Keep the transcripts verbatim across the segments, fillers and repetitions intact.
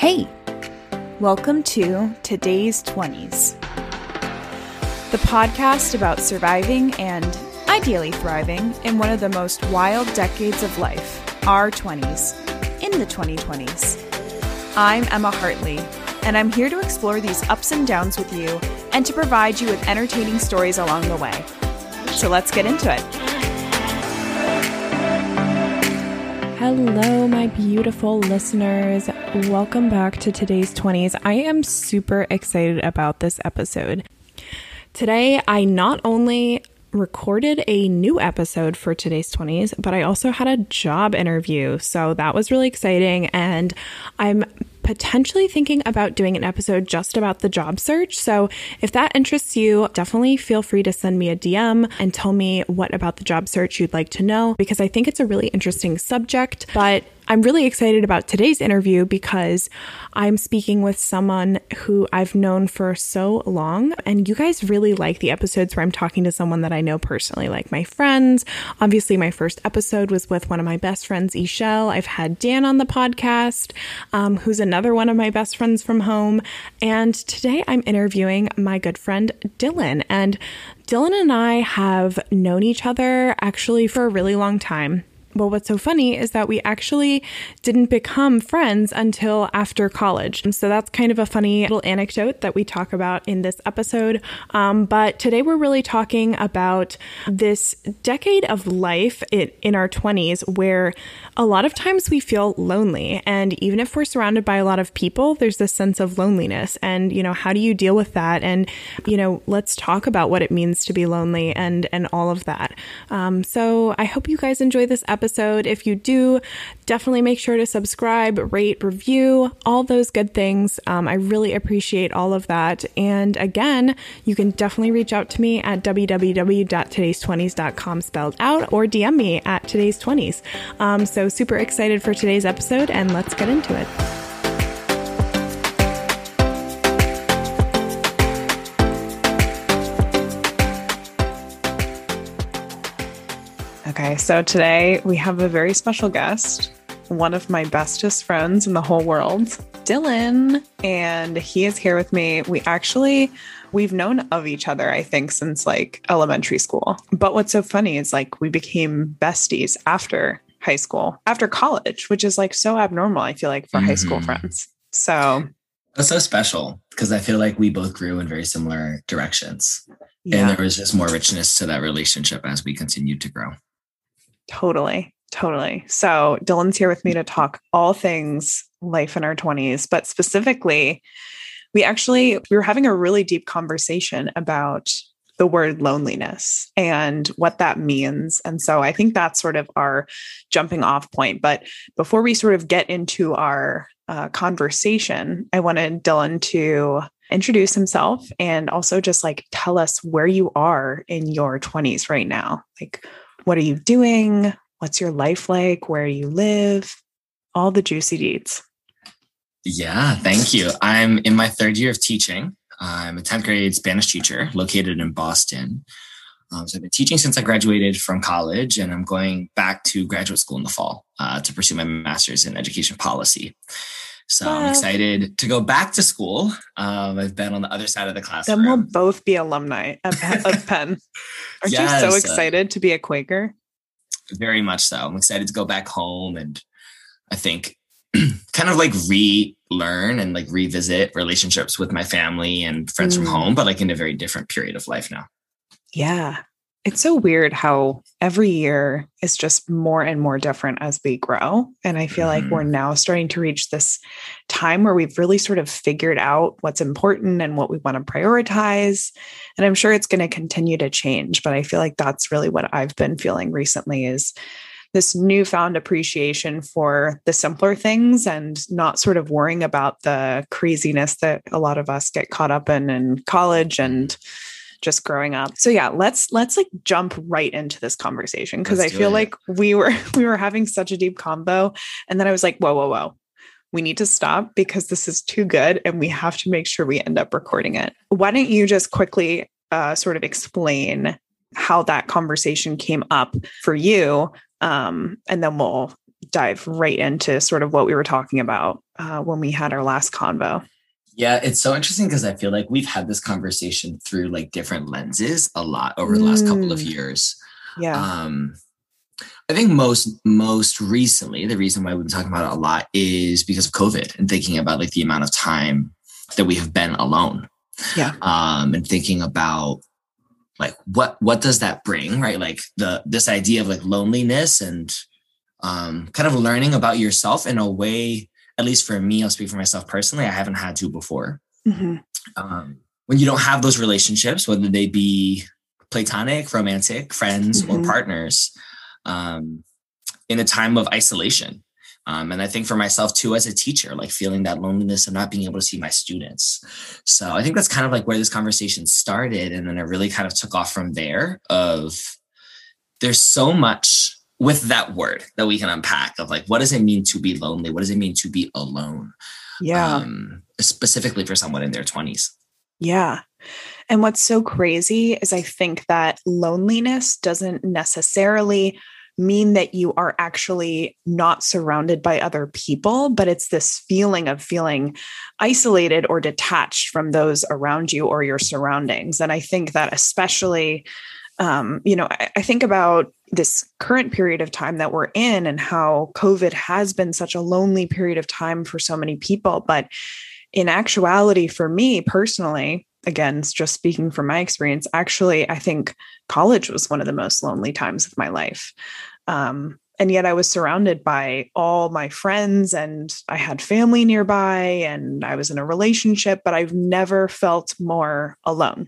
Hey, welcome to Today's twenties, the podcast about surviving and ideally thriving in one of the most wild decades of life, our twenties, in the twenty twenties. I'm Emma Hartley, and I'm here to explore these ups and downs with you and to provide you with entertaining stories along the way. So let's get into it. Hello, my beautiful listeners. Welcome back to Today's twenties. I am super excited about this episode. Today, I not only recorded a new episode for Today's twenties, but I also had a job interview. So that was really exciting. And I'm potentially thinking about doing an episode just about the job search. So if that interests you, definitely feel free to send me a D M and tell me what about the job search you'd like to know, because I think it's a really interesting subject. But I'm really excited about today's interview because I'm speaking with someone who I've known for so long, and you guys really like the episodes where I'm talking to someone that I know personally, like my friends. Obviously, my first episode was with one of my best friends, Ishelle. I've had Dan on the podcast, um, who's another one of my best friends from home. And today I'm interviewing my good friend, Dylan. And Dylan and I have known each other actually for a really long time. Well, what's so funny is that we actually didn't become friends until after college. And so that's kind of a funny little anecdote that we talk about in this episode. Um, but today we're really talking about this decade of life in, in our twenties where a lot of times we feel lonely. And even if we're surrounded by a lot of people, there's this sense of loneliness. And, you know, how do you deal with that? And, you know, let's talk about what it means to be lonely and, and all of that. Um, so I hope you guys enjoy this episode. Episode. If you do, definitely make sure to subscribe, rate, review, all those good things. Um, I really appreciate all of that. And again, you can definitely reach out to me at w w w dot todays twenties dot com spelled out, or D M me at today's twenties. Um, so super excited for today's episode, and let's get into it. Okay, so today we have a very special guest, one of my bestest friends in the whole world, Dylan, and he is here with me. We actually, we've known of each other, I think, since like elementary school. But what's so funny is like we became besties after high school, after college, which is like so abnormal, I feel like, for mm-hmm. high school friends. So that's so special because I feel like we both grew in very similar directions. Yeah. And there was just more richness to that relationship as we continued to grow. Totally. Totally. So Dylan's here with me to talk all things life in our twenties, but specifically, we actually, we were having a really deep conversation about the word loneliness and what that means. And so I think that's sort of our jumping off point. But before we sort of get into our uh, conversation, I wanted Dylan to introduce himself and also just like tell us where you are in your twenties right now. Like, what are you doing? What's your life like? Where you live? All the juicy deets. Yeah, thank you. I'm in my third year of teaching. I'm a tenth grade Spanish teacher located in Boston. Um, so I've been teaching since I graduated from college, and I'm going back to graduate school in the fall uh, to pursue my master's in education policy. So wow. I'm excited to go back to school. Um, I've been on the other side of the classroom. Then we'll both be alumni of Penn. Aren't yes, you so excited uh, to be a Quaker? Very much so. I'm excited to go back home and I think kind of like relearn and like revisit relationships with my family and friends mm. from home, but like in a very different period of life now. Yeah. It's so weird how every year is just more and more different as we grow. And I feel mm-hmm. like we're now starting to reach this time where we've really sort of figured out what's important and what we want to prioritize. And I'm sure it's going to continue to change, but I feel like that's really what I've been feeling recently is this newfound appreciation for the simpler things and not sort of worrying about the craziness that a lot of us get caught up in in college and just growing up. So yeah, let's, let's like jump right into this conversation. Cause let's I feel it. like we were, we were having such a deep combo. And then I was like, whoa, whoa, whoa, we need to stop because this is too good. And we have to make sure we end up recording it. Why don't you just quickly uh, sort of explain how that conversation came up for you? Um, and then we'll dive right into sort of what we were talking about uh, when we had our last convo. Yeah, it's so interesting because I feel like we've had this conversation through like different lenses a lot over the Mm. last couple of years. Yeah. Um, I think most most recently, the reason why we've been talking about it a lot is because of COVID and thinking about like the amount of time that we have been alone. Yeah. Um, and thinking about like what what does that bring, right? Like the this idea of like loneliness and um, kind of learning about yourself in a way. At least for me, I'll speak for myself personally, I haven't had to before. Mm-hmm. Um, when you don't have those relationships, whether they be platonic, romantic, friends, Mm-hmm. or partners, um, in a time of isolation. Um, and I think for myself too, as a teacher, like feeling that loneliness of not being able to see my students. So I think that's kind of like where this conversation started. And then it really kind of took off from there of there's so much with that word that we can unpack of like, what does it mean to be lonely? What does it mean to be alone? Yeah. Um, specifically for someone in their twenties. Yeah. And what's so crazy is I think that loneliness doesn't necessarily mean that you are actually not surrounded by other people, but it's this feeling of feeling isolated or detached from those around you or your surroundings. And I think that especially Um, you know, I, I think about this current period of time that we're in and how COVID has been such a lonely period of time for so many people. But in actuality, for me personally, again, just speaking from my experience, actually, I think college was one of the most lonely times of my life. Um, and yet I was surrounded by all my friends and I had family nearby and I was in a relationship, but I've never felt more alone.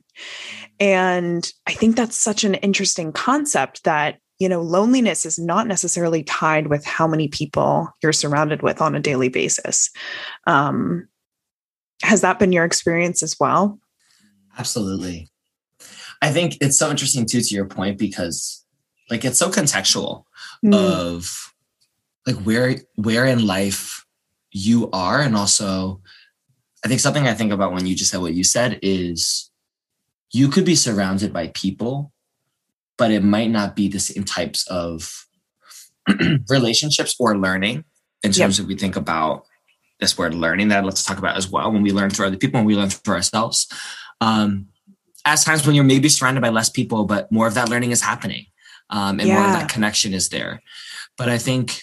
And I think that's such an interesting concept that, you know, loneliness is not necessarily tied with how many people you're surrounded with on a daily basis. Um, has that been your experience as well? Absolutely. I think it's so interesting too, to your point, because like, it's so contextual mm. of like where, where in life you are. And also I think something I think about when you just said what you said is you could be surrounded by people, but it might not be the same types of relationships or learning in terms yep. of we think about this word learning that let's talk about as well. When we learn through other people, when we learn through ourselves, um, as times when you're maybe surrounded by less people, but more of that learning is happening um, and yeah. more of that connection is there. But I think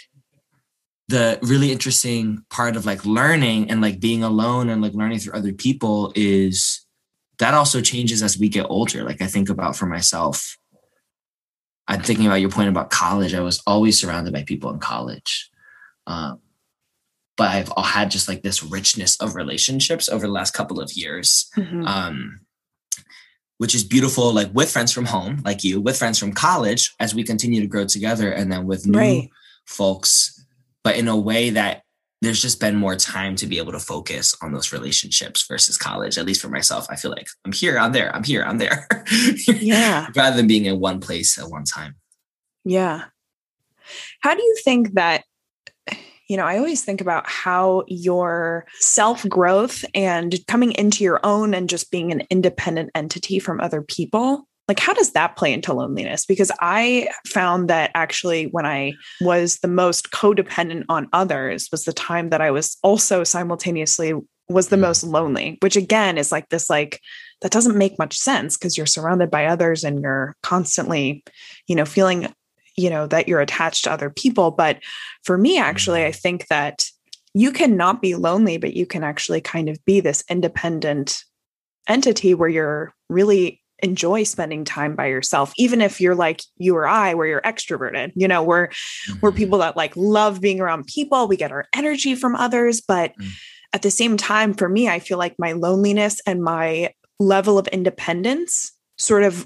the really interesting part of like learning and like being alone and like learning through other people is that also changes as we get older. Like I think about for myself, I'm thinking about your point about college. I was always surrounded by people in college. Um, but I've had just like this richness of relationships over the last couple of years, mm-hmm. um, which is beautiful, like with friends from home, like you, with friends from college, as we continue to grow together, and then with new right. folks, but in a way that there's just been more time to be able to focus on those relationships versus college. At least for myself, I feel like I'm here, I'm there, I'm here, I'm there. Yeah. Rather than being in one place at one time. Yeah. How do you think that, you know, I always think about how your self-growth and coming into your own and just being an independent entity from other people, like how does that play into loneliness? Because I found that actually when I was the most codependent on others was the time that I was also simultaneously was the most lonely, which again is like this, like, that doesn't make much sense because you're surrounded by others and you're constantly, you know, feeling, you know, that you're attached to other people. But for me, actually, I think that you cannot be lonely, but you can actually kind of be this independent entity where you're really enjoy spending time by yourself, even if you're like you or I, where you're extroverted, you know, we're, mm-hmm. we're people that like love being around people. We get our energy from others. But mm-hmm. at the same time, for me, I feel like my loneliness and my level of independence sort of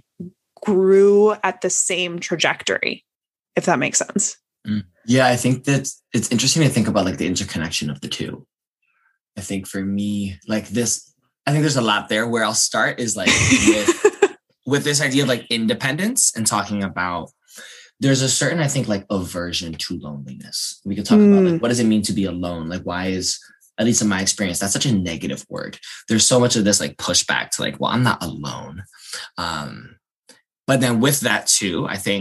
grew at the same trajectory, if that makes sense. Mm. Yeah, I think that it's interesting to think about like the interconnection of the two. I think for me, like this, I think there's a lot there. Where I'll start is like with, with this idea of like independence and talking about there's a certain, I think, like aversion to loneliness. We could talk mm. about like, what does it mean to be alone? Like, why is, at least in my experience, that's such a negative word. There's so much of this like pushback to like, well, I'm not alone. Um, but then with that too, I think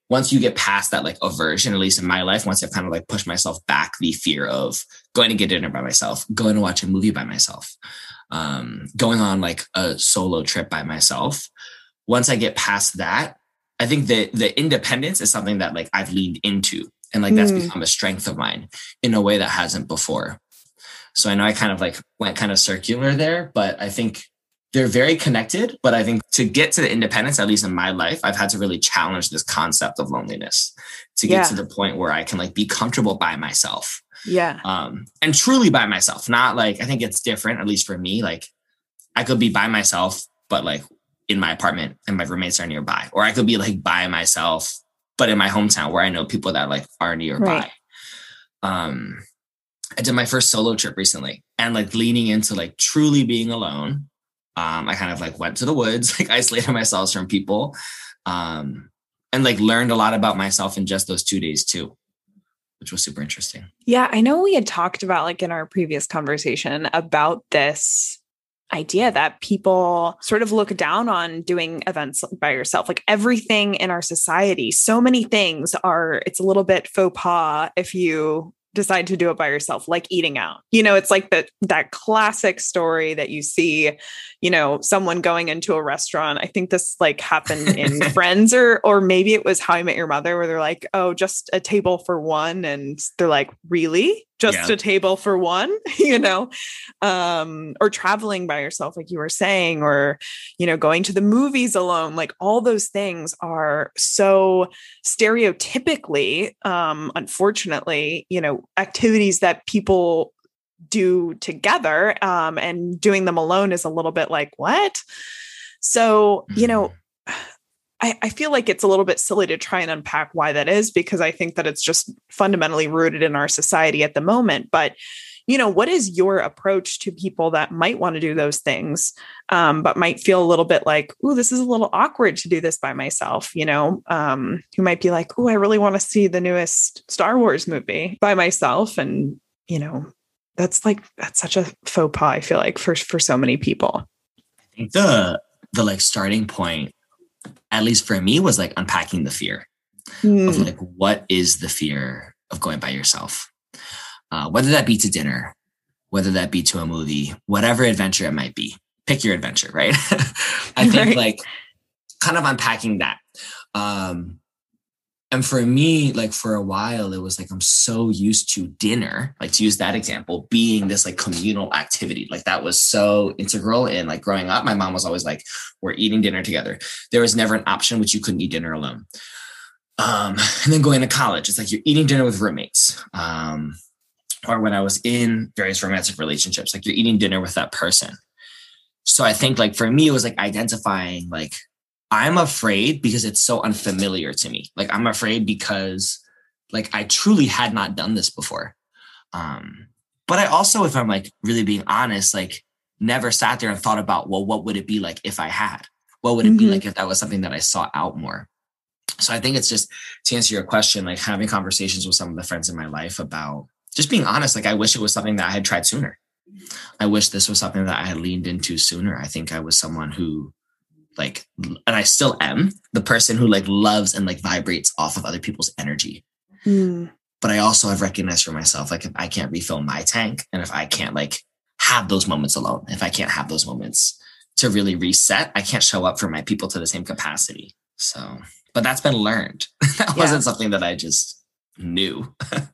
once you get past that like aversion, at least in my life, once I've kind of like pushed myself back, the fear of going to get dinner by myself, going to watch a movie by myself, um, going on like a solo trip by myself. Once I get past that, I think that the independence is something that like I've leaned into, and like that's mm. become a strength of mine in a way that hasn't before. So I know I kind of like went kind of circular there, but I think they're very connected. But I think to get to the independence, at least in my life, I've had to really challenge this concept of loneliness to get yeah. to the point where I can like be comfortable by myself. Yeah. Um, and truly by myself, not like, I think it's different, at least for me. Like I could be by myself, but like in my apartment and my roommates are nearby, or I could be like by myself, but in my hometown where I know people that like are nearby. Right. Um, I did my first solo trip recently, and like leaning into like truly being alone. Um, I kind of like went to the woods, like isolated myself from people, um, and like learned a lot about myself in just those two days too, which was super interesting. Yeah. I know we had talked about like in our previous conversation about this idea that people sort of look down on doing events by yourself. Like everything in our society, so many things are, it's a little bit faux pas if you decide to do it by yourself, like eating out. You know, it's like that that classic story that you see, you know, someone going into a restaurant. I think this like happened in Friends, or or maybe it was How I Met Your Mother, where they're like, oh, just a table for one. And they're like, really? Just yeah. a table for one, you know, um, or traveling by yourself, like you were saying, or, you know, going to the movies alone. Like all those things are so stereotypically, um, unfortunately, you know, activities that people do together, um, and doing them alone is a little bit like, what? So, you know, I, I feel like it's a little bit silly to try and unpack why that is, because I think that it's just fundamentally rooted in our society at the moment. But, you know, what is your approach to people that might want to do those things, um, but might feel a little bit like, ooh, this is a little awkward to do this by myself, you know, um, who might be like, ooh, I really want to see the newest Star Wars movie by myself. And, you know, that's like, that's such a faux pas, I feel like, for, for so many people. I think the, the like starting point, at least for me, was like unpacking the fear mm. of like, what is the fear of going by yourself? Uh, whether that be to dinner, whether that be to a movie, whatever adventure it might be, pick your adventure, right? I think right. like kind of unpacking that. Um, and for me, like for a while, it was like, I'm so used to dinner, like to use that example, being this like communal activity. Like that was so integral in like growing up. My mom was always like, we're eating dinner together. There was never an option which you couldn't eat dinner alone. Um, and then going to college, it's like you're eating dinner with roommates. Um, or when I was in various romantic relationships, like you're eating dinner with that person. So I think like for me, it was like identifying like, I'm afraid because it's so unfamiliar to me. Like I'm afraid because like I truly had not done this before. Um, but I also, if I'm like really being honest, like never sat there and thought about, well, what would it be like if I had? What would it mm-hmm. be like if that was something that I sought out more? So I think it's just to answer your question, like having conversations with some of the friends in my life about just being honest. Like I wish it was something that I had tried sooner. I wish this was something that I had leaned into sooner. I think I was someone who like, and I still am the person who like loves and like vibrates off of other people's energy. Mm. But I also have recognized for myself, like if I can't refill my tank, and if I can't like have those moments alone, if I can't have those moments to really reset, I can't show up for my people to the same capacity. So, but that's been learned. That yeah. wasn't something that I just knew.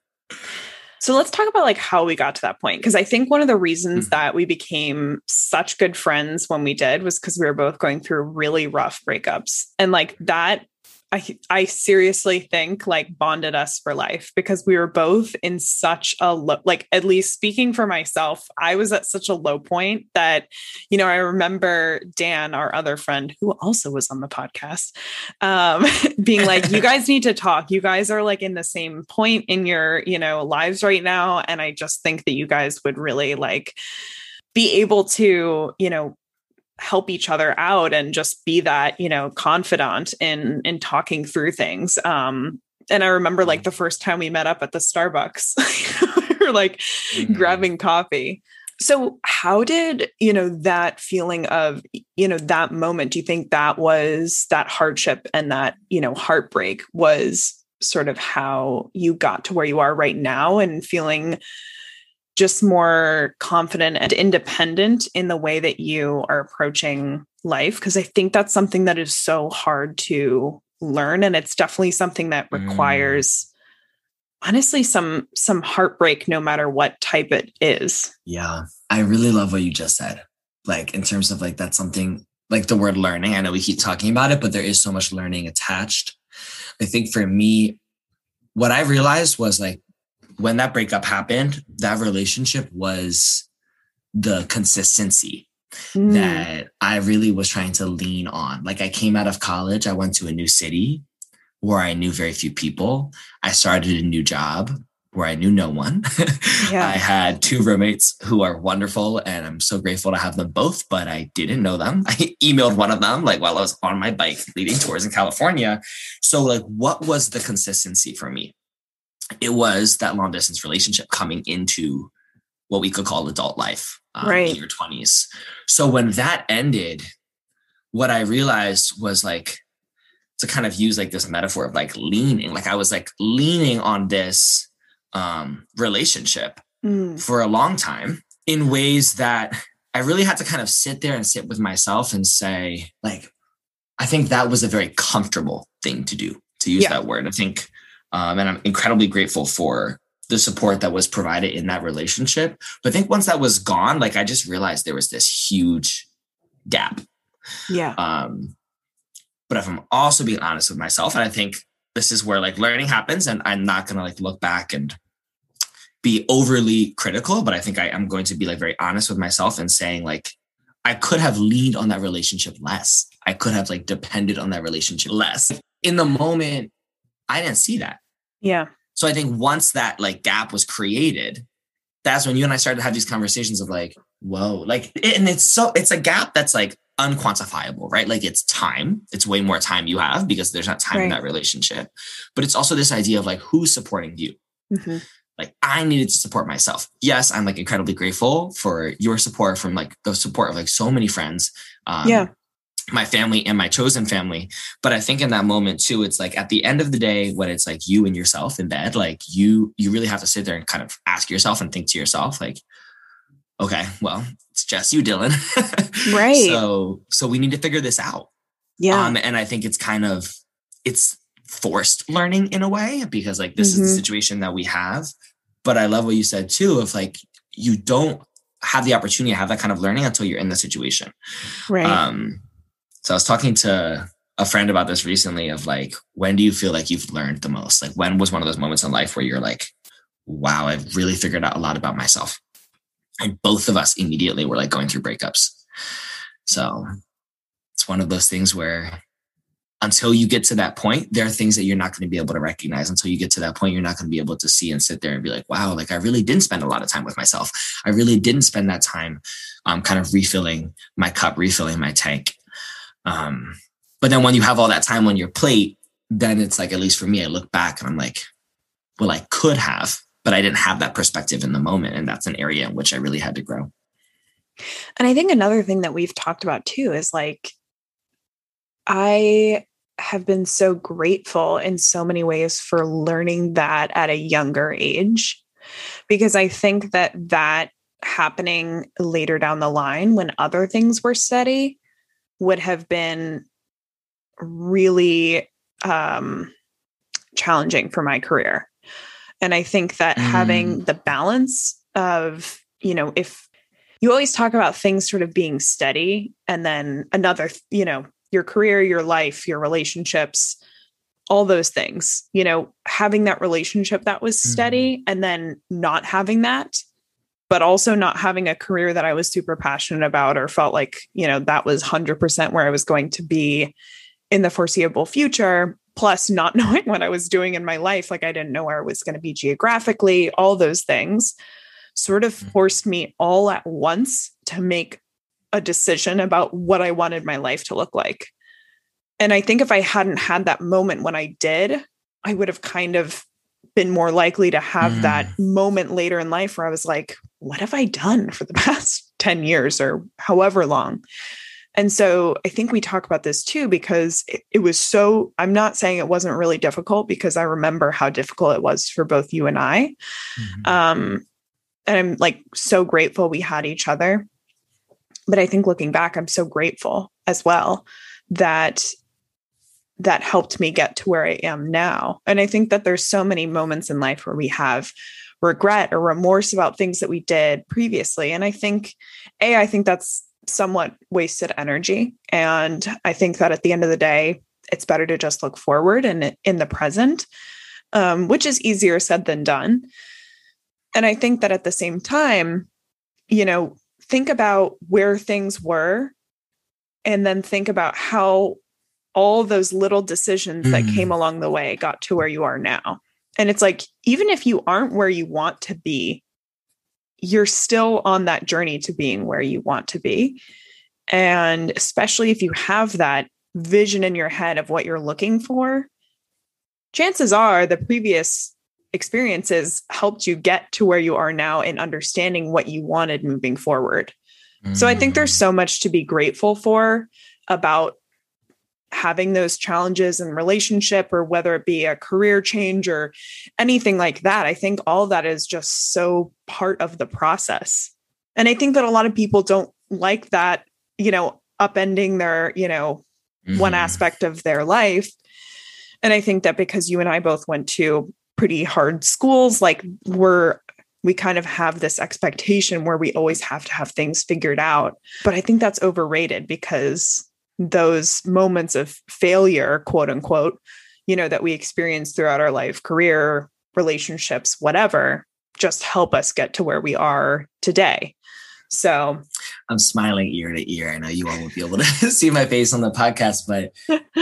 So let's talk about like how we got to that point. Because I think one of the reasons mm-hmm. that we became such good friends when we did was because we were both going through really rough breakups. And like that, I I seriously think like bonded us for life, because we were both in such a low, like at least speaking for myself, I was at such a low point that, you know, I remember Dan, our other friend who also was on the podcast, um, being like, you guys need to talk. You guys are like in the same point in your, you know, lives right now. And I just think that you guys would really like be able to, you know, help each other out and just be that, you know, confidant in, in talking through things. Um, and I remember like the first time we met up at the Starbucks, we were like mm-hmm. grabbing coffee. So how did, you know, that feeling of, you know, that moment, do you think that was that hardship and that, you know, heartbreak was sort of how you got to where you are right now and feeling just more confident and independent in the way that you are approaching life? Because I think that's something that is so hard to learn. And it's definitely something that requires, mm. honestly, some some heartbreak, no matter what type it is. Yeah, I really love what you just said. Like in terms of like, that's something like the word learning. I know we keep talking about it, but there is so much learning attached. I think for me, what I realized was like, when that breakup happened, that relationship was the consistency mm. that I really was trying to lean on. Like I came out of college, I went to a new city where I knew very few people. I started a new job where I knew no one. Yeah. I had two roommates who are wonderful and I'm so grateful to have them both, but I didn't know them. I emailed one of them like while I was on my bike leading tours in California. So like, what was the consistency for me? It was that long distance relationship coming into what we could call adult life um, right. in your twenties. So when that ended, what I realized was like, to kind of use like this metaphor of like leaning, like I was like leaning on this um, relationship mm. for a long time in ways that I really had to kind of sit there and sit with myself and say, like, I think that was a very comfortable thing to do, to use yeah. that word. I think, um, and I'm incredibly grateful for the support that was provided in that relationship. But I think once that was gone, like I just realized there was this huge gap. Yeah. Um, but if I'm also being honest with myself, and I think this is where like learning happens, and I'm not going to like look back and be overly critical, but I think I am going to be like very honest with myself and saying like, I could have leaned on that relationship less. I could have like depended on that relationship less. In the moment, I didn't see that. Yeah. So I think once that like gap was created, that's when you and I started to have these conversations of like, whoa, like, and it's so, it's a gap that's like unquantifiable, right? Like it's time. It's way more time you have because there's not time right. in that relationship. But it's also this idea of like, who's supporting you? Mm-hmm. Like I needed to support myself. Yes, I'm like incredibly grateful for your support, from like the support of like so many friends, um, yeah, my family and my chosen family. But I think in that moment too, it's like at the end of the day, when it's like you and yourself in bed, like you, you really have to sit there and kind of ask yourself and think to yourself, like, okay, well, it's just you, Dylan. Right. So, so we need to figure this out. Yeah. Um, and I think it's kind of, it's forced learning in a way, because like, this mm-hmm. is the situation that we have. But I love what you said too, of like, you don't have the opportunity to have that kind of learning until you're in the situation. Right. Um, so I was talking to a friend about this recently of like, when do you feel like you've learned the most? Like when was one of those moments in life where you're like, wow, I've really figured out a lot about myself? And both of us immediately were like going through breakups. So it's one of those things where until you get to that point, there are things that you're not going to be able to recognize. Until you get to that point, you're not going to be able to see and sit there and be like, wow, like I really didn't spend a lot of time with myself. I really didn't spend that time um, kind of refilling my cup, refilling my tank. Um, but then when you have all that time on your plate, then it's like, at least for me, I look back and I'm like, well, I could have, but I didn't have that perspective in the moment. And that's an area in which I really had to grow. And I think another thing that we've talked about too is like, I have been so grateful in so many ways for learning that at a younger age, because I think that that happening later down the line when other things were steady would have been really um, challenging for my career. And I think that mm. having the balance of, you know, if you always talk about things sort of being steady and then another, you know, your career, your life, your relationships, all those things, you know, having that relationship that was steady mm. and then not having that, but also not having a career that I was super passionate about or felt like, you know, that was one hundred percent where I was going to be in the foreseeable future, plus not knowing what I was doing in my life. Like I didn't know where I was going to be geographically, all those things sort of forced me all at once to make a decision about what I wanted my life to look like. And I think if I hadn't had that moment when I did, I would have kind of been more likely to have mm. that moment later in life where I was like, what have I done for the past ten years or however long? And so I think we talk about this too, because it, it was so, I'm not saying it wasn't really difficult, because I remember how difficult it was for both you and I. Mm-hmm. Um, and I'm like so grateful we had each other. But I think looking back, I'm so grateful as well that that helped me get to where I am now. And I think that there's so many moments in life where we have regret or remorse about things that we did previously. And I think, A, I think that's somewhat wasted energy. And I think that at the end of the day, it's better to just look forward and in the present, um, which is easier said than done. And I think that at the same time, you know, think about where things were, and then think about how all those little decisions that mm. came along the way got to where you are now. And it's like, even if you aren't where you want to be, you're still on that journey to being where you want to be. And especially if you have that vision in your head of what you're looking for, chances are the previous experiences helped you get to where you are now in understanding what you wanted moving forward. Mm. So I think there's so much to be grateful for about having those challenges in relationship, or whether it be a career change or anything like that. I think all that is just so part of the process. And I think that a lot of people don't like that, you know, upending their, you know, mm-hmm. one aspect of their life. And I think that because you and I both went to pretty hard schools, like we're, we kind of have this expectation where we always have to have things figured out. But I think that's overrated, because those moments of failure, quote unquote, you know, that we experience throughout our life, career, relationships, whatever, just help us get to where we are today. So I'm smiling ear to ear. I know you all won't be able to see my face on the podcast, but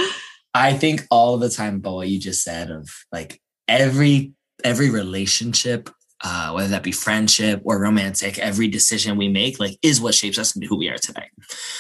I think all the time about what you just said of like every, every relationship, uh, whether that be friendship or romantic, every decision we make, like, is what shapes us into who we are today.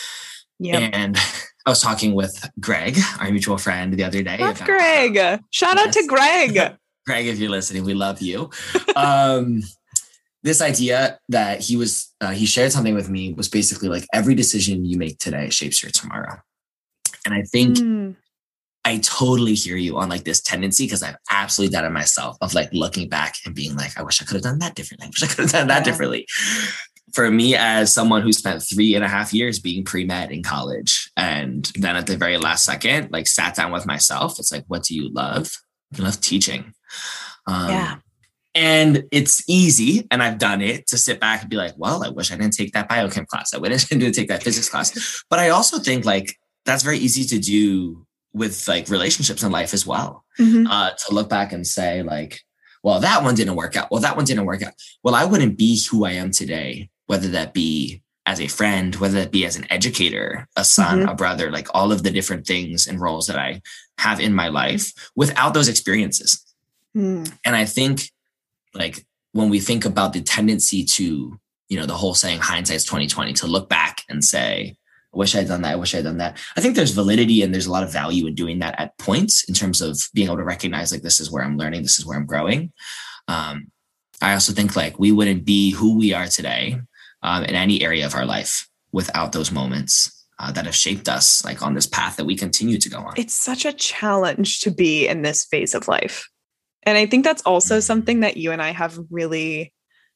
Yep. And I was talking with Greg, our mutual friend, the other day. Love Greg. Shout yes. out to Greg. Greg, if you're listening, we love you. Um, this idea that he was, uh, he shared something with me was basically like, every decision you make today shapes your tomorrow. And I think mm. I totally hear you on like this tendency, because I've absolutely done it myself, of like looking back and being like, I wish I could have done that differently. I wish I could have done that yeah. differently. For me, as someone who spent three and a half years being pre-med in college, and then at the very last second, like sat down with myself, it's like, what do you love? I love teaching. Um, yeah. And it's easy, and I've done it, to sit back and be like, well, I wish I didn't take that biochem class. I wish I didn't take that physics class. But I also think like that's very easy to do with like relationships in life as well. Mm-hmm. Uh, to look back and say like, well, that one didn't work out. Well, that one didn't work out. Well, I wouldn't be who I am today, whether that be as a friend, whether that be as an educator, a son, mm-hmm. a brother, like all of the different things and roles that I have in my life, without those experiences. Mm. And I think like when we think about the tendency to, you know, the whole saying hindsight's twenty twenty, to look back and say, I wish I'd done that. I wish I'd done that. I think there's validity and there's a lot of value in doing that at points, in terms of being able to recognize like, this is where I'm learning. This is where I'm growing. Um, I also think like we wouldn't be who we are today um, in any area of our life without those moments uh, that have shaped us, like on this path that we continue to go on. It's such a challenge to be in this phase of life. And I think that's also mm-hmm. something that you and I have really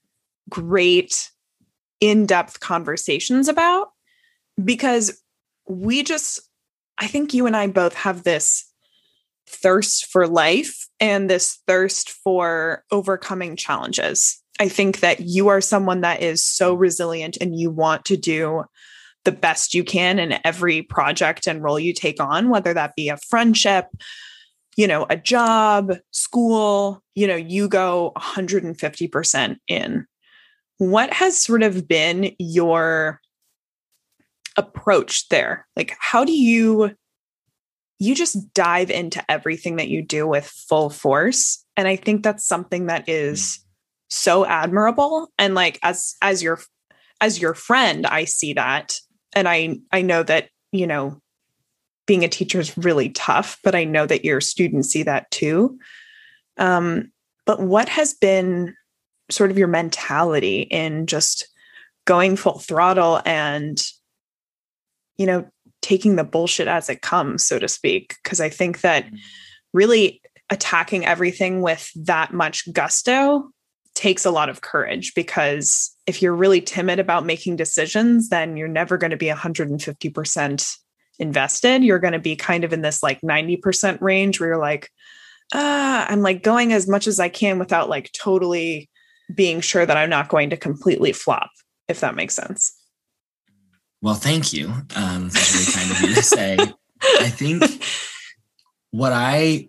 great in-depth conversations about, because we just, I think you and I both have this thirst for life and this thirst for overcoming challenges. I think that you are someone that is so resilient, and you want to do the best you can in every project and role you take on, whether that be a friendship, you know, a job, school, you know, you go one hundred fifty percent in. What has sort of been your approach there? Like, how do you, you just dive into everything that you do with full force? And I think that's something that is so admirable. And like, as, as your, as your friend, I see that. And I, I know that, you know, being a teacher is really tough, but I know that your students see that too. Um, but what has been sort of your mentality in just going full throttle and, you know, taking the bullshit as it comes, so to speak. Because I think that really attacking everything with that much gusto takes a lot of courage, because if you're really timid about making decisions, then you're never going to be one hundred fifty percent invested. You're going to be kind of in this like ninety percent range where you're like, ah, I'm like going as much as I can without like totally being sure that I'm not going to completely flop, if that makes sense. Well, thank you. Um, that's really kind of you to say. I think what I,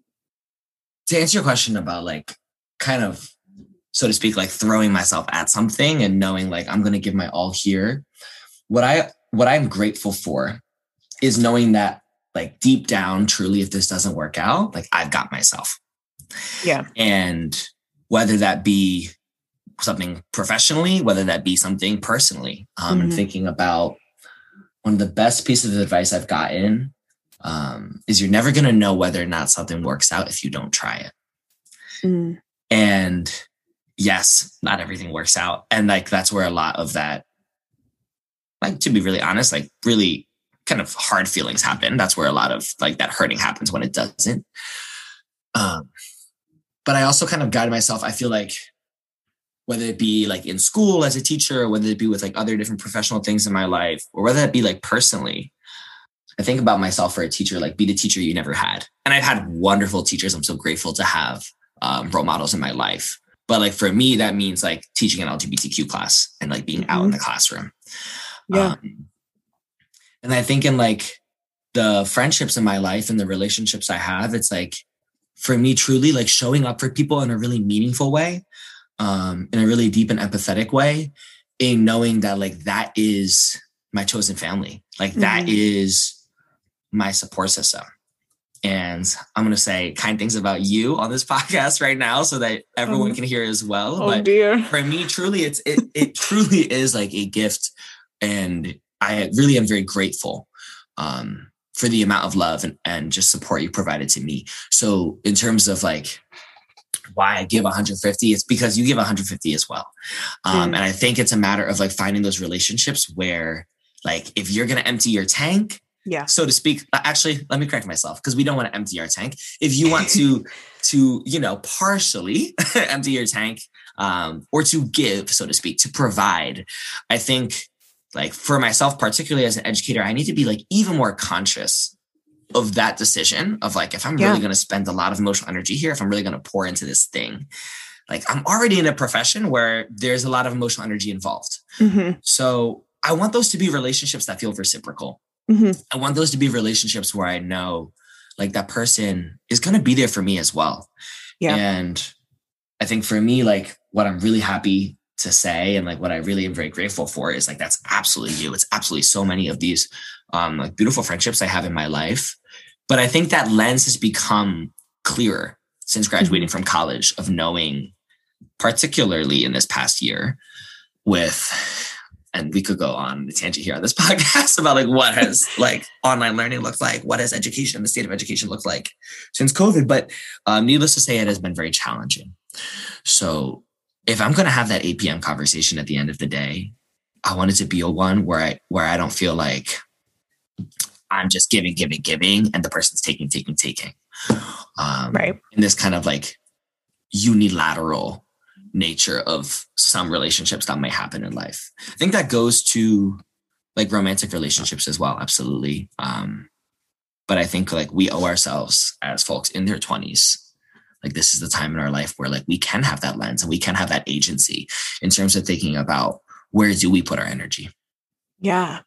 to answer your question about like kind of, so to speak, like throwing myself at something and knowing like I'm going to give my all here. What I, what I'm grateful for is knowing that like deep down, truly, if this doesn't work out, like I've got myself. Yeah. And whether that be something professionally, whether that be something personally, um, mm-hmm. and thinking about one of the best pieces of advice I've gotten um, is you're never going to know whether or not something works out if you don't try it. Mm. And yes, not everything works out. And like, that's where a lot of that, like, to be really honest, like really kind of hard feelings happen. That's where a lot of like that hurting happens when it doesn't. Um, but I also kind of guided myself. I feel like whether it be like in school as a teacher, or whether it be with like other different professional things in my life, or whether it be like personally, I think about myself for a teacher, like be the teacher you never had. And I've had wonderful teachers. I'm so grateful to have um, role models in my life. But like for me, that means like teaching an L G B T Q class and like being mm-hmm. out in the classroom. Yeah. Um, and I think in like the friendships in my life and the relationships I have, it's like for me, truly like showing up for people in a really meaningful way, um, in a really deep and empathetic way, in knowing that like that is my chosen family. Like mm-hmm. that is my support system. And I'm going to say kind things about you on this podcast right now so that everyone um, can hear as well. Oh but dear. For me, truly, it's, it, it truly is like a gift. And I really am very grateful um, for the amount of love and, and just support you provided to me. So in terms of like why I give one hundred fifty, it's because you give one hundred fifty as well. Um, mm. And I think it's a matter of like finding those relationships where like, if you're going to empty your tank, yeah, so to speak, actually, let me correct myself because we don't want to empty our tank. If you want to, to, you know, partially empty your tank um, or to give, so to speak, to provide, I think like for myself, particularly as an educator, I need to be like even more conscious of that decision of like, if I'm yeah. really going to spend a lot of emotional energy here, if I'm really going to pour into this thing, like I'm already in a profession where there's a lot of emotional energy involved. Mm-hmm. So I want those to be relationships that feel reciprocal. Mm-hmm. I want those to be relationships where I know like that person is going to be there for me as well. Yeah. And I think for me, like what I'm really happy to say and like what I really am very grateful for is like, that's absolutely you. It's absolutely so many of these um, like beautiful friendships I have in my life. But I think that lens has become clearer since graduating mm-hmm. from college of knowing, particularly in this past year with, and we could go on the tangent here on this podcast about like what has like online learning looked like, what has education, the state of education looked like since COVID. But um, needless to say, it has been very challenging. So if I'm going to have that eight p.m. conversation at the end of the day, I want it to be a one where I where I don't feel like I'm just giving, giving, giving, and the person's taking, taking, taking. Um, right. In this kind of like unilateral nature of some relationships that might happen in life. I think that goes to like romantic relationships as well. Absolutely. Um, but I think like we owe ourselves as folks in their twenties. Like this is the time in our life where like we can have that lens and we can have that agency in terms of thinking about where do we put our energy? Yeah.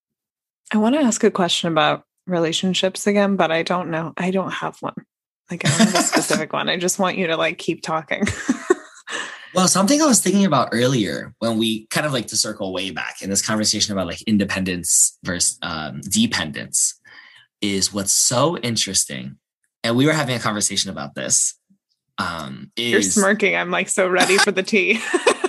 I want to ask a question about relationships again, but I don't know. I don't have one. Like I don't have a specific one. I just want you to like keep talking. Well, something I was thinking about earlier when we kind of like to circle way back in this conversation about like independence versus um, dependence is what's so interesting. And we were having a conversation about this. Um, is You're smirking. I'm like so ready for the tea.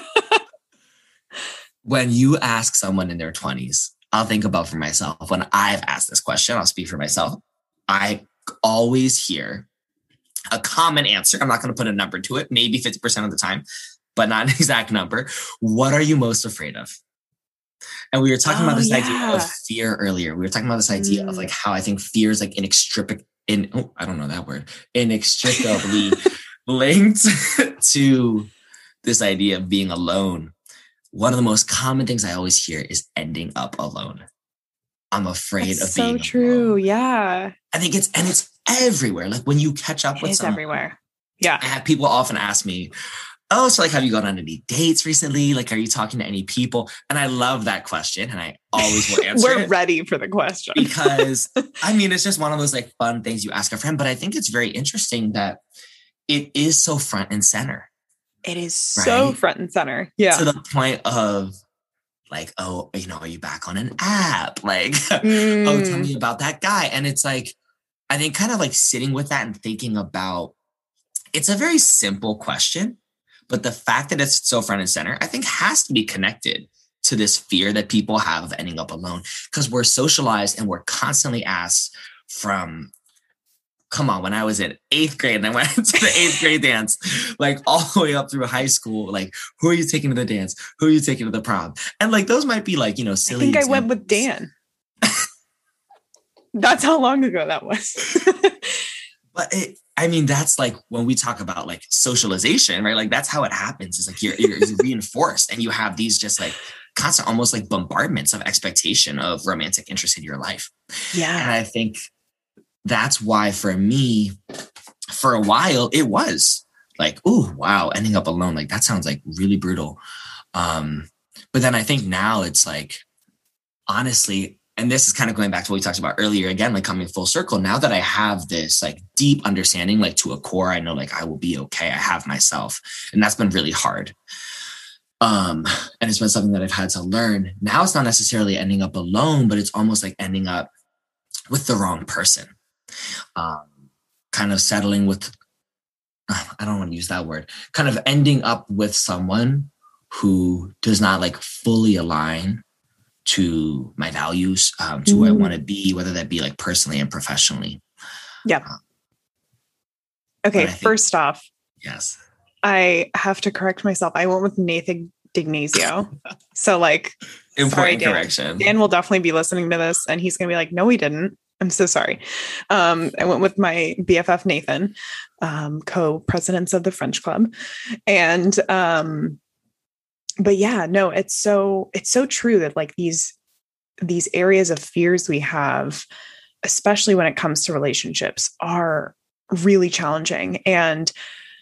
When you ask someone in their twenties, I'll think about for myself. When I've asked this question, I'll speak for myself. I always hear a common answer. I'm not going to put a number to it. Maybe fifty percent of the time. but not an exact number. What are you most afraid of? And we were talking oh, about this yeah. idea of fear earlier. We were talking about this idea mm. of like how I think fear is like inextricably, in, oh, I don't know that word, inextricably linked to this idea of being alone. One of the most common things I always hear is ending up alone. I'm afraid That's of so being true. alone. Yeah. I think it's, and it's everywhere. Like when you catch up it with is someone. everywhere. Yeah. I have people often ask me, oh, so like, have you gone on any dates recently? Like, are you talking to any people? And I love that question. And I always will answer We're it ready for the question. Because, I mean, it's just one of those like fun things you ask a friend. But I think it's very interesting that it is so front and center. It is right? so front and center. Yeah. To the point of like, oh, you know, are you back on an app? Like, mm. oh, tell me about that guy. And it's like, I think kind of like sitting with that and thinking about, it's a very simple question. But the fact that it's so front and center, I think has to be connected to this fear that people have of ending up alone, because we're socialized and we're constantly asked from, come on, when I was in eighth grade and I went to the eighth grade dance, like all the way up through high school, like, who are you taking to the dance? Who are you taking to the prom? And like, those might be like, you know, silly I think examples. I went with Dan. That's how long ago that was. But it, I mean, that's like when we talk about like socialization, right? Like that's how it happens. It's like you're, you're reinforced and you have these just like constant, almost like bombardments of expectation of romantic interest in your life. Yeah. And I think that's why for me, for a while, it was like, oh, wow, ending up alone. Like that sounds like really brutal. Um, but then I think now it's like, honestly, and this is kind of going back to what we talked about earlier, again, like coming full circle. Now that I have this like deep understanding, like to a core, I know like I will be okay. I have myself. And that's been really hard. Um, and it's been something that I've had to learn. Now it's not necessarily ending up alone, but it's almost like ending up with the wrong person. Um, kind of settling with, I don't want to use that word, kind of ending up with someone who does not like fully align to my values, um, to mm. who I want to be, whether that be like personally and professionally. Yeah. Um, okay. Think, first off, yes, I have to correct myself. I went with Nathan D'Ignazio. So like, important sorry, Dan. correction. Dan will definitely be listening to this and he's going to be like, no, we didn't. I'm so sorry. Um, I went with my B F F, Nathan, um, co-presidents of the French Club. And, um, but yeah, no, it's so, it's so true that like these, these areas of fears we have, especially when it comes to relationships, are really challenging. And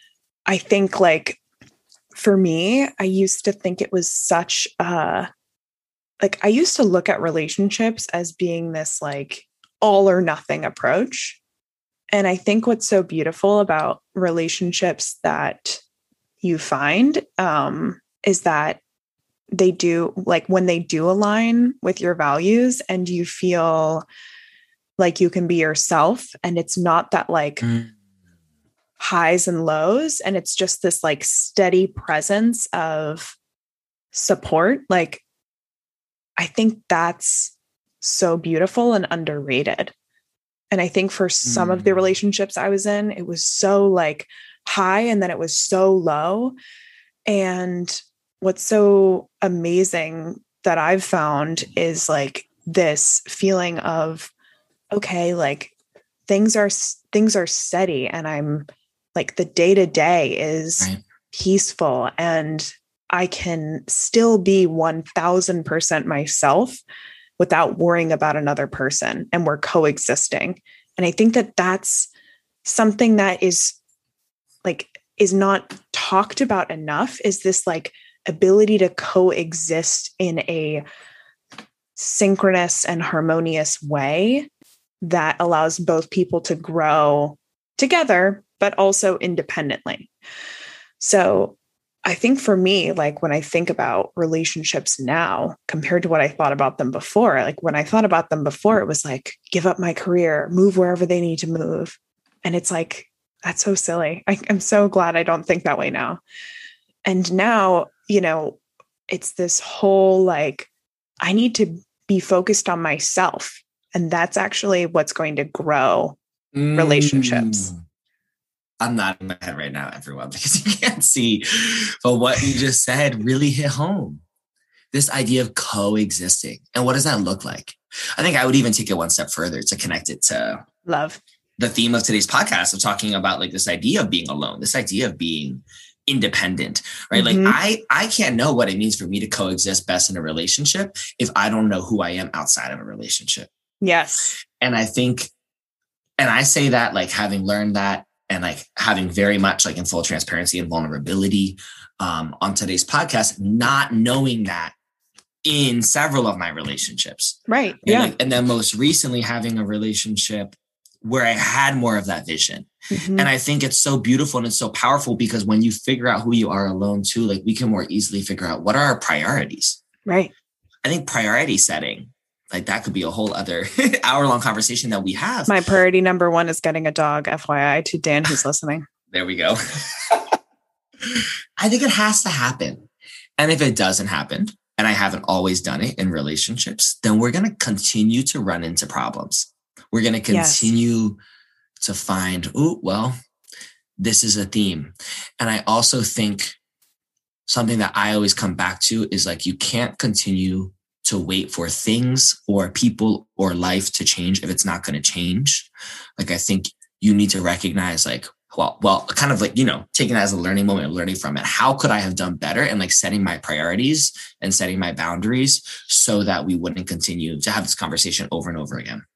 I think like, for me, I used to think it was such a, like, I used to look at relationships as being this like all or nothing approach. And I think what's so beautiful about relationships that you find, um, is that they do, like when they do align with your values and you feel like you can be yourself, and it's not that like mm. highs and lows, and it's just this like steady presence of support. Like, I think that's so beautiful and underrated. And I think for some mm. of the relationships I was in, it was so like high and then it was so low. And what's so amazing that I've found is like this feeling of, okay, like things are, things are steady and I'm like the day to day is right. peaceful and I can still be one thousand percent myself without worrying about another person, and we're coexisting. And I think that that's something that is like, is not talked about enough, is this like ability to coexist in a synchronous and harmonious way that allows both people to grow together, but also independently. So I think for me, like when I think about relationships now compared to what I thought about them before, like when I thought about them before, it was like, give up my career, move wherever they need to move. And it's like, that's so silly. I, I'm so glad I don't think that way now. And now, you know, it's this whole, like, I need to be focused on myself. And that's actually what's going to grow mm. relationships. I'm nodding my head right now, everyone, because you can't see. But what you just said really hit home. This idea of coexisting. And what does that look like? I think I would even take it one step further to connect it to love. The theme of today's podcast of talking about like this idea of being alone, this idea of being independent, right? Mm-hmm. Like I, I can't know what it means for me to coexist best in a relationship if I don't know who I am outside of a relationship. Yes. And I think, and I say that like having learned that and like having very much like in full transparency and vulnerability um, on today's podcast, not knowing that in several of my relationships. Right. And yeah. Like, and then most recently having a relationship where I had more of that vision. Mm-hmm. And I think it's so beautiful and it's so powerful because when you figure out who you are alone too, like we can more easily figure out what are our priorities. Right. I think priority setting, like that could be a whole other hour long conversation that we have. My priority number one is getting a dog, F Y I, to Dan who's listening. There we go. I think it has to happen. And if it doesn't happen, and I haven't always done it in relationships, then we're going to continue to run into problems. We're going to continue yes. to find, oh, well, this is a theme. And I also think something that I always come back to is like, you can't continue to wait for things or people or life to change if it's not going to change. Like, I think you need to recognize like, well, well, kind of like, you know, taking that as a learning moment and learning from it. How could I have done better? And like setting my priorities and setting my boundaries so that we wouldn't continue to have this conversation over and over again.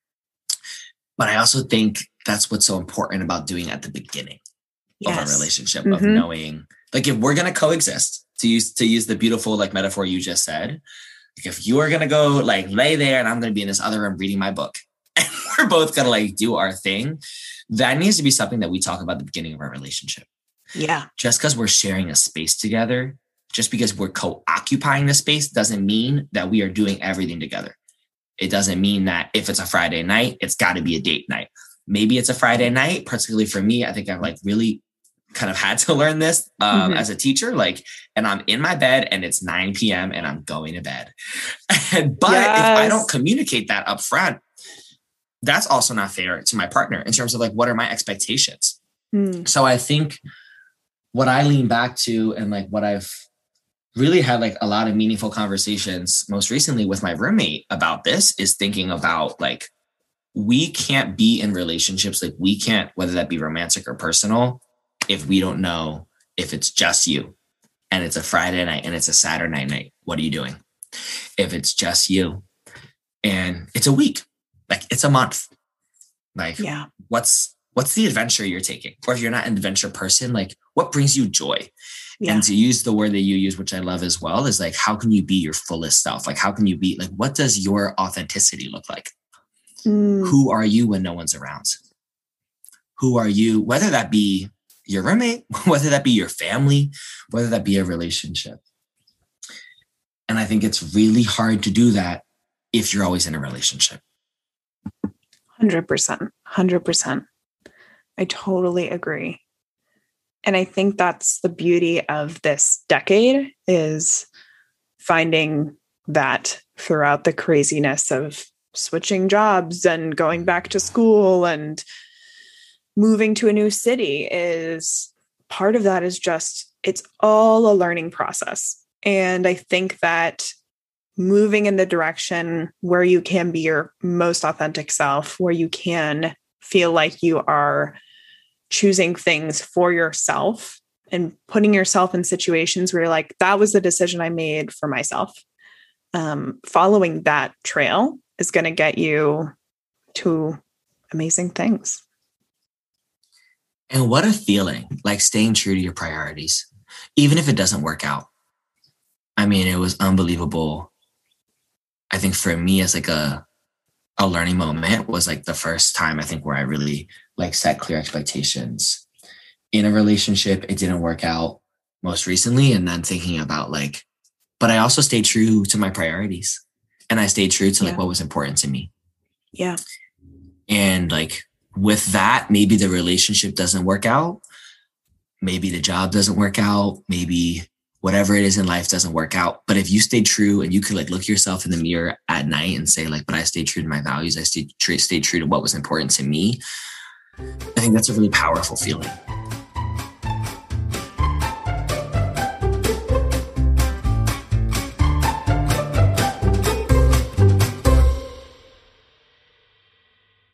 But I also think that's what's so important about doing at the beginning yes. of a relationship, mm-hmm. of knowing, like, if we're going to coexist, to use, to use the beautiful, like, metaphor you just said, like, if you are going to go, like, lay there and I'm going to be in this other room reading my book and we're both going to, like, do our thing, that needs to be something that we talk about at the beginning of our relationship. Yeah. Just because we're sharing a space together, just because we're co-occupying the space doesn't mean that we are doing everything together. It doesn't mean that if it's a Friday night, it's got to be a date night. Maybe it's a Friday night, particularly for me. I think I've like really kind of had to learn this um, mm-hmm. as a teacher, like, and I'm in my bed and it's nine p.m. and I'm going to bed. But yes. if I don't communicate that up front, that's also not fair to my partner in terms of like, what are my expectations? Mm. So I think what I lean back to and like what I've really had like a lot of meaningful conversations most recently with my roommate about this is thinking about like, we can't be in relationships. Like we can't, whether that be romantic or personal, if we don't know if it's just you and it's a Friday night and it's a Saturday night, what are you doing? If it's just you and it's a week, like it's a month, like yeah. what's, what's the adventure you're taking? Or if you're not an adventure person, like what brings you joy? Yeah. And to use the word that you use, which I love as well, is like, how can you be your fullest self? Like, how can you be like, what does your authenticity look like? Mm. Who are you when no one's around? Who are you, whether that be your roommate, whether that be your family, whether that be a relationship. And I think it's really hard to do that if you're always in a relationship. one hundred percent. one hundred percent. I totally agree. And I think that's the beauty of this decade is finding that throughout the craziness of switching jobs and going back to school and moving to a new city is part of that is just, it's all a learning process. And I think that moving in the direction where you can be your most authentic self, where you can feel like you are choosing things for yourself and putting yourself in situations where you're like, that was the decision I made for myself. Um, following that trail is going to get you to amazing things. And what a feeling, like staying true to your priorities, even if it doesn't work out. I mean, it was unbelievable. I think for me as like a, a learning moment was like the first time I think where I really like set clear expectations in a relationship. It didn't work out most recently. And then thinking about like, but I also stayed true to my priorities and I stayed true to like yeah. what was important to me. Yeah. And like with that, maybe the relationship doesn't work out. Maybe the job doesn't work out. Maybe whatever it is in life doesn't work out. But if you stay true and you could like look yourself in the mirror at night and say like, but I stayed true to my values. I stayed true, stayed true to what was important to me. I think that's a really powerful feeling.